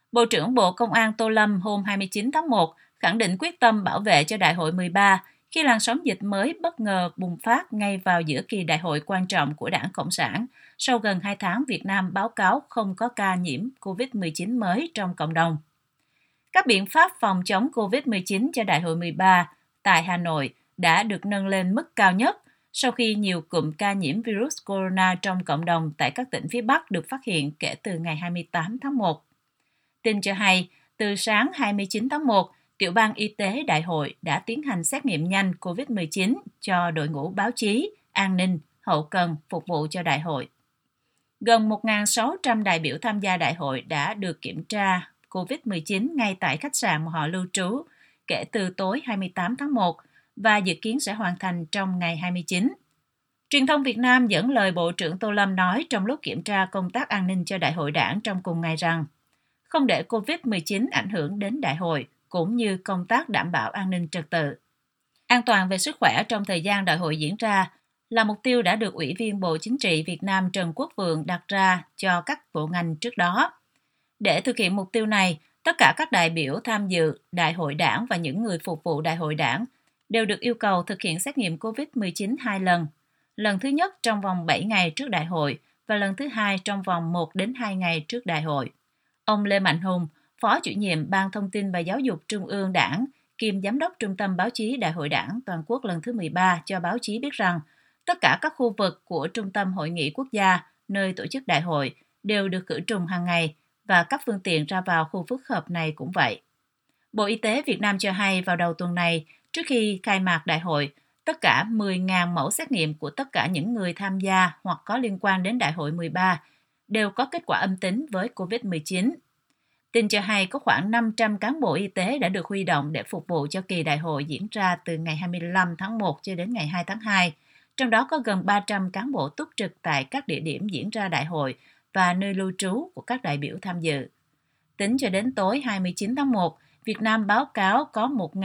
Bộ trưởng Bộ Công an Tô Lâm hôm 29 tháng 1 khẳng định quyết tâm bảo vệ cho Đại hội 13 khi làn sóng dịch mới bất ngờ bùng phát ngay vào giữa kỳ đại hội quan trọng của Đảng Cộng sản, sau gần 2 tháng Việt Nam báo cáo không có ca nhiễm COVID-19 mới trong cộng đồng. Các biện pháp phòng chống COVID-19 cho Đại hội 13 tại Hà Nội đã được nâng lên mức cao nhất sau khi nhiều cụm ca nhiễm virus corona trong cộng đồng tại các tỉnh phía Bắc được phát hiện kể từ ngày 28 tháng 1. Tin cho hay, từ sáng 29 tháng 1, Tiểu ban Y tế Đại hội đã tiến hành xét nghiệm nhanh COVID-19 cho đội ngũ báo chí, an ninh, hậu cần phục vụ cho đại hội. Gần 1.600 đại biểu tham gia đại hội đã được kiểm tra COVID-19 ngay tại khách sạn mà họ lưu trú kể từ tối 28 tháng 1 và dự kiến sẽ hoàn thành trong ngày 29. Truyền thông Việt Nam dẫn lời Bộ trưởng Tô Lâm nói trong lúc kiểm tra công tác an ninh cho Đại hội Đảng trong cùng ngày rằng không để COVID-19 ảnh hưởng đến đại hội cũng như công tác đảm bảo an ninh trật tự. An toàn về sức khỏe trong thời gian đại hội diễn ra là mục tiêu đã được Ủy viên Bộ Chính trị Việt Nam Trần Quốc Vượng đặt ra cho các bộ ngành trước đó. Để thực hiện mục tiêu này, tất cả các đại biểu tham dự Đại hội Đảng và những người phục vụ Đại hội Đảng đều được yêu cầu thực hiện xét nghiệm COVID-19 2 lần. Lần thứ nhất trong vòng 7 ngày trước đại hội và lần thứ hai trong vòng 1 đến 2 ngày trước đại hội. Ông Lê Mạnh Hùng, Phó chủ nhiệm Ban Thông tin và Giáo dục Trung ương Đảng, kiêm Giám đốc Trung tâm Báo chí Đại hội Đảng Toàn quốc lần thứ 13 cho báo chí biết rằng tất cả các khu vực của Trung tâm Hội nghị Quốc gia nơi tổ chức đại hội đều được khử trùng hàng ngày và các phương tiện ra vào khu phức hợp này cũng vậy. Bộ Y tế Việt Nam cho hay vào đầu tuần này, trước khi khai mạc đại hội, tất cả 10.000 mẫu xét nghiệm của tất cả những người tham gia hoặc có liên quan đến Đại hội 13 đều có kết quả âm tính với COVID-19. Tin cho hay có khoảng 500 cán bộ y tế đã được huy động để phục vụ cho kỳ đại hội diễn ra từ ngày 25 tháng 1 cho đến ngày 2 tháng 2. Trong đó có gần 300 cán bộ túc trực tại các địa điểm diễn ra đại hội và nơi lưu trú của các đại biểu tham dự. Tính cho đến tối 29 tháng 1, Việt Nam báo cáo có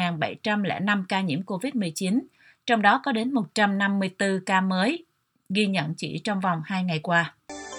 1.705 ca nhiễm COVID-19, trong đó có đến 154 ca mới, ghi nhận chỉ trong vòng 2 ngày qua.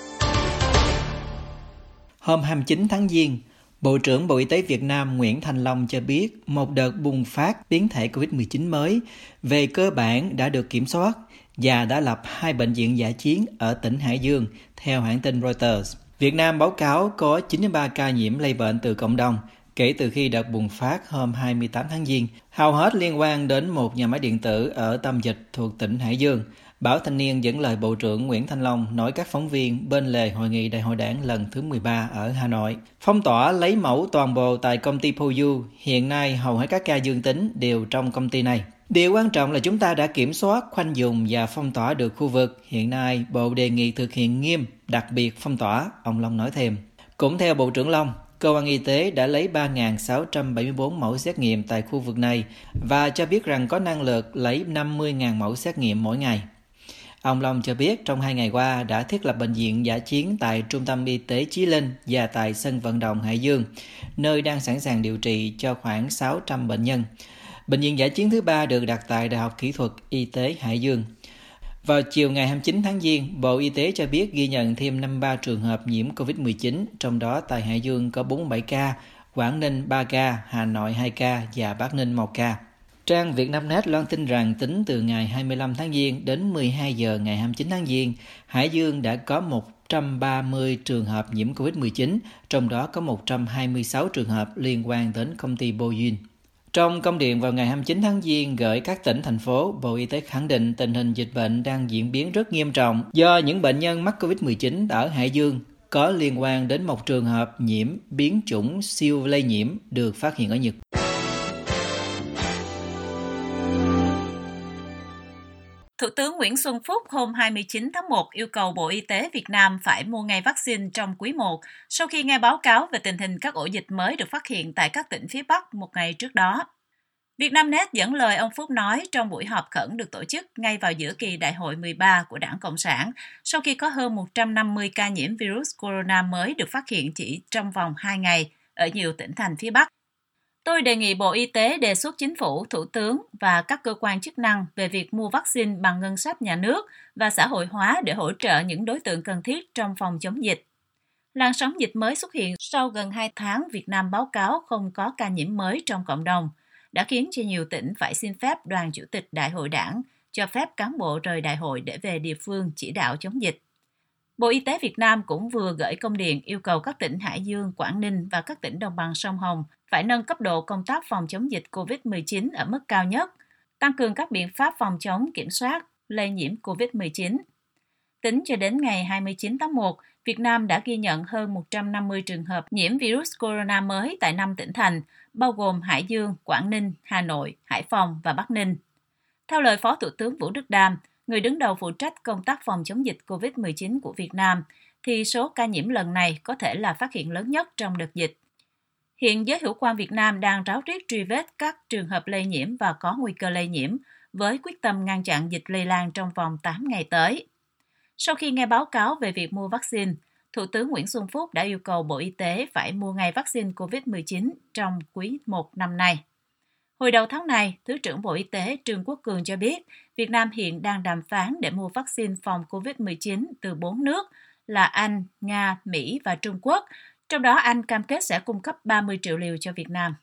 Hôm 29 tháng Giêng, Bộ trưởng Bộ Y tế Việt Nam Nguyễn Thanh Long cho biết một đợt bùng phát biến thể COVID-19 mới về cơ bản đã được kiểm soát và đã lập 2 bệnh viện dã chiến ở tỉnh Hải Dương, theo hãng tin Reuters. Việt Nam báo cáo có 93 ca nhiễm lây bệnh từ cộng đồng kể từ khi đợt bùng phát hôm 28 tháng Giêng, hầu hết liên quan đến một nhà máy điện tử ở tâm dịch thuộc tỉnh Hải Dương. Báo Thanh niên dẫn lời Bộ trưởng Nguyễn Thanh Long nói các phóng viên bên lề hội nghị Đại hội Đảng lần thứ 13 ở Hà Nội. Phong tỏa lấy mẫu toàn bộ tại công ty Poyu, hiện nay hầu hết các ca dương tính đều trong công ty này. Điều quan trọng là chúng ta đã kiểm soát, khoanh vùng và phong tỏa được khu vực. Hiện nay, Bộ đề nghị thực hiện nghiêm, đặc biệt phong tỏa, ông Long nói thêm. Cũng theo Bộ trưởng Long, Cơ quan Y tế đã lấy 3.674 mẫu xét nghiệm tại khu vực này và cho biết rằng có năng lực lấy 50.000 mẫu xét nghiệm mỗi ngày. Ông Long cho biết trong 2 ngày qua đã thiết lập bệnh viện dã chiến tại Trung tâm Y tế Chí Linh và tại sân vận động Hải Dương, nơi đang sẵn sàng điều trị cho khoảng 600 bệnh nhân. Bệnh viện dã chiến thứ 3 được đặt tại Đại học Kỹ thuật Y tế Hải Dương. Vào chiều ngày 29 tháng Giêng, Bộ Y tế cho biết ghi nhận thêm 53 trường hợp nhiễm COVID-19, trong đó tại Hải Dương có 47 ca, Quảng Ninh 3 ca, Hà Nội 2 ca và Bắc Ninh 1 ca. Trang Vietnamnet loan tin rằng tính từ ngày 25 tháng Giêng đến 12 giờ ngày 29 tháng Giêng, Hải Dương đã có 130 trường hợp nhiễm COVID-19, trong đó có 126 trường hợp liên quan đến công ty Boeing. Trong công điện vào ngày 29 tháng Giêng gửi các tỉnh, thành phố, Bộ Y tế khẳng định tình hình dịch bệnh đang diễn biến rất nghiêm trọng do những bệnh nhân mắc COVID-19 ở Hải Dương có liên quan đến một trường hợp nhiễm biến chủng siêu lây nhiễm được phát hiện ở Nhật. Thủ tướng Nguyễn Xuân Phúc hôm 29 tháng 1 yêu cầu Bộ Y tế Việt Nam phải mua ngay vaccine trong quý 1 sau khi nghe báo cáo về tình hình các ổ dịch mới được phát hiện tại các tỉnh phía Bắc một ngày trước đó. Vietnamnet dẫn lời ông Phúc nói trong buổi họp khẩn được tổ chức ngay vào giữa kỳ Đại hội 13 của Đảng Cộng sản sau khi có hơn 150 ca nhiễm virus corona mới được phát hiện chỉ trong vòng 2 ngày ở nhiều tỉnh thành phía Bắc. Tôi đề nghị Bộ Y tế đề xuất Chính phủ, Thủ tướng và các cơ quan chức năng về việc mua vaccine bằng ngân sách nhà nước và xã hội hóa để hỗ trợ những đối tượng cần thiết trong phòng chống dịch. Làn sóng dịch mới xuất hiện sau gần 2 tháng Việt Nam báo cáo không có ca nhiễm mới trong cộng đồng, đã khiến cho nhiều tỉnh phải xin phép đoàn chủ tịch Đại hội Đảng cho phép cán bộ rời đại hội để về địa phương chỉ đạo chống dịch. Bộ Y tế Việt Nam cũng vừa gửi công điện yêu cầu các tỉnh Hải Dương, Quảng Ninh và các tỉnh đồng bằng sông Hồng phải nâng cấp độ công tác phòng chống dịch COVID-19 ở mức cao nhất, tăng cường các biện pháp phòng chống kiểm soát lây nhiễm COVID-19. Tính cho đến ngày 29 tháng 1, Việt Nam đã ghi nhận hơn 150 trường hợp nhiễm virus corona mới tại 5 tỉnh thành, bao gồm Hải Dương, Quảng Ninh, Hà Nội, Hải Phòng và Bắc Ninh. Theo lời Phó Thủ tướng Vũ Đức Đam, người đứng đầu phụ trách công tác phòng chống dịch COVID-19 của Việt Nam, thì số ca nhiễm lần này có thể là phát hiện lớn nhất trong đợt dịch. Hiện giới hữu quan Việt Nam đang ráo riết truy vết các trường hợp lây nhiễm và có nguy cơ lây nhiễm, với quyết tâm ngăn chặn dịch lây lan trong vòng 8 ngày tới. Sau khi nghe báo cáo về việc mua vaccine, Thủ tướng Nguyễn Xuân Phúc đã yêu cầu Bộ Y tế phải mua ngay vaccine COVID-19 trong quý 1 năm nay. Hồi đầu tháng này, Thứ trưởng Bộ Y tế Trương Quốc Cường cho biết Việt Nam hiện đang đàm phán để mua vaccine phòng COVID-19 từ 4 nước là Anh, Nga, Mỹ và Trung Quốc. Trong đó Anh cam kết sẽ cung cấp 30 triệu liều cho Việt Nam.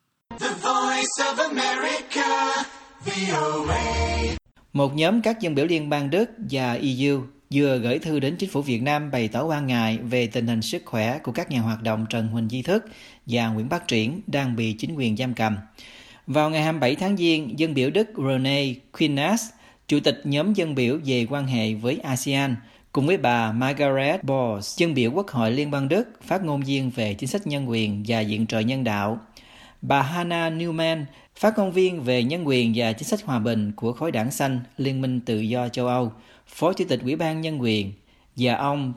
Một nhóm các dân biểu liên bang Đức và EU vừa gửi thư đến chính phủ Việt Nam bày tỏ quan ngại về tình hình sức khỏe của các nhà hoạt động Trần Huỳnh Di Thức và Nguyễn Bác Triển đang bị chính quyền giam cầm. Vào ngày 27 tháng Giêng, dân biểu Đức Rene Kuehners, chủ tịch nhóm dân biểu về quan hệ với ASEAN, cùng với bà Margaret Bors, dân biểu Quốc hội Liên bang Đức, phát ngôn viên về chính sách nhân quyền và viện trợ nhân đạo, bà Hannah Neumann, phát ngôn viên về nhân quyền và chính sách hòa bình của khối đảng xanh Liên minh Tự do châu Âu, Phó Chủ tịch Ủy ban Nhân quyền, và ông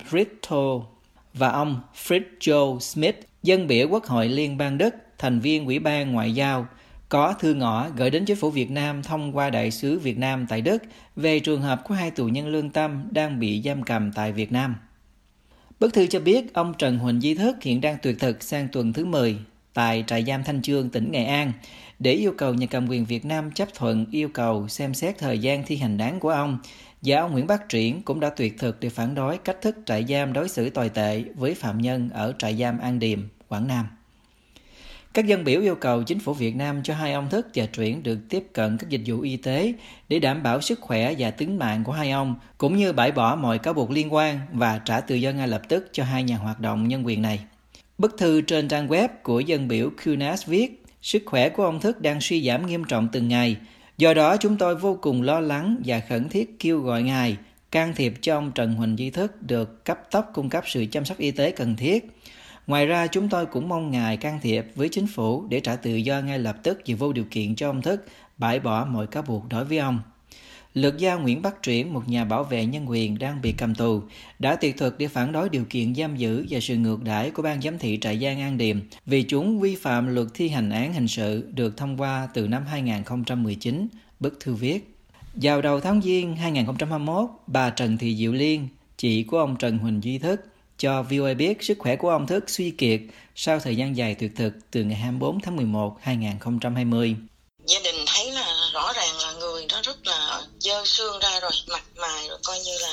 Fritz Joe Smith, dân biểu Quốc hội Liên bang Đức, thành viên Ủy ban Ngoại giao, có thư ngỏ gửi đến chính phủ Việt Nam thông qua Đại sứ Việt Nam tại Đức về trường hợp của 2 tù nhân lương tâm đang bị giam cầm tại Việt Nam. Bức thư cho biết ông Trần Huỳnh Di Thức hiện đang tuyệt thực sang tuần thứ 10 tại trại giam Thanh Chương, tỉnh Nghệ An, để yêu cầu nhà cầm quyền Việt Nam chấp thuận yêu cầu xem xét thời gian thi hành án của ông, và ông Nguyễn Bác Triển cũng đã tuyệt thực để phản đối cách thức trại giam đối xử tồi tệ với phạm nhân ở trại giam An Điềm, Quảng Nam. Các dân biểu yêu cầu chính phủ Việt Nam cho 2 ông Thức và Triển được tiếp cận các dịch vụ y tế để đảm bảo sức khỏe và tính mạng của 2 ông, cũng như bãi bỏ mọi cáo buộc liên quan và trả tự do ngay lập tức cho 2 nhà hoạt động nhân quyền này. Bức thư trên trang web của dân biểu Kuehners viết, sức khỏe của ông Thức đang suy giảm nghiêm trọng từng ngày. Do đó chúng tôi vô cùng lo lắng và khẩn thiết kêu gọi Ngài can thiệp cho ông Trần Huỳnh Di Thức được cấp tốc cung cấp sự chăm sóc y tế cần thiết. Ngoài ra, chúng tôi cũng mong Ngài can thiệp với chính phủ để trả tự do ngay lập tức và vô điều kiện cho ông Thức, bãi bỏ mọi cáo buộc đối với ông. Luật gia Nguyễn Bác Triển, một nhà bảo vệ nhân quyền đang bị cầm tù, đã tuyệt thực để phản đối điều kiện giam giữ và sự ngược đãi của ban giám thị trại giam An Điềm vì chúng vi phạm luật thi hành án hình sự được thông qua từ năm 2019, bức thư viết. Vào đầu tháng Giêng 2021, bà Trần Thị Diệu Liên, chị của ông Trần Huỳnh Di Thức, cho VOA biết sức khỏe của ông Thức suy kiệt sau thời gian dài tuyệt thực từ ngày 24 tháng 11, 2020. Gia đình thấy là rõ ràng là người nó rất là dơ xương ra rồi, mặt mày rồi coi như là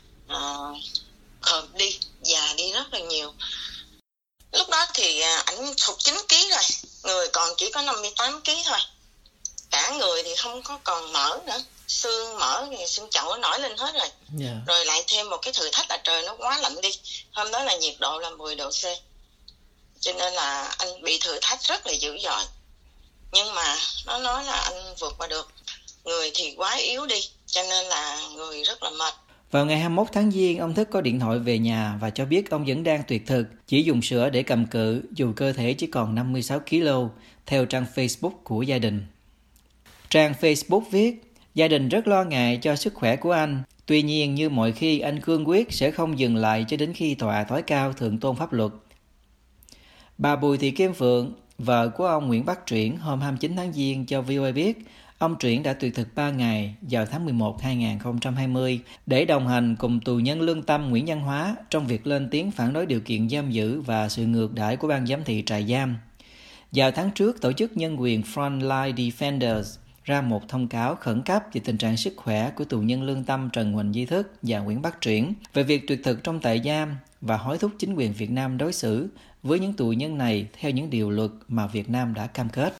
khờ đi, già đi rất là nhiều. Lúc đó thì ảnh sụt 9 kg rồi, người còn chỉ có 58 kg thôi. Cả người thì không có còn mỡ nữa, xương mỡ, xương chậu nó nổi lên hết rồi. Rồi lại thêm một cái thử thách là trời nó quá lạnh đi. Hôm đó là nhiệt độ là 10 độ C. Cho nên là anh bị thử thách rất là dữ dội. Nhưng mà nó nói là anh vượt qua được. Người thì quá yếu đi, cho nên là người rất là mệt. Vào ngày 21 tháng Giêng, ông Thức có điện thoại về nhà và cho biết ông vẫn đang tuyệt thực, chỉ dùng sữa để cầm cự dù cơ thể chỉ còn 56 kg, theo trang Facebook của gia đình. Trang Facebook viết, gia đình rất lo ngại cho sức khỏe của anh. Tuy nhiên, như mọi khi, anh cương quyết sẽ không dừng lại cho đến khi tòa tối cao thượng tôn pháp luật. Bà Bùi Thị Kim Phượng, vợ của ông Nguyễn Bác Triển, hôm 29 tháng Giêng cho VOA biết, ông Triển đã tuyệt thực 3 ngày vào tháng 11 2020 để đồng hành cùng tù nhân lương tâm Nguyễn Văn Hóa trong việc lên tiếng phản đối điều kiện giam giữ và sự ngược đãi của ban giám thị trại giam. Vào tháng trước, tổ chức nhân quyền Frontline Defenders ra một thông cáo khẩn cấp về tình trạng sức khỏe của tù nhân lương tâm Trần Huỳnh Di Thức và Nguyễn Bác Triển về việc tuyệt thực trong trại giam và hối thúc chính quyền Việt Nam đối xử với những tù nhân này theo những điều luật mà Việt Nam đã cam kết.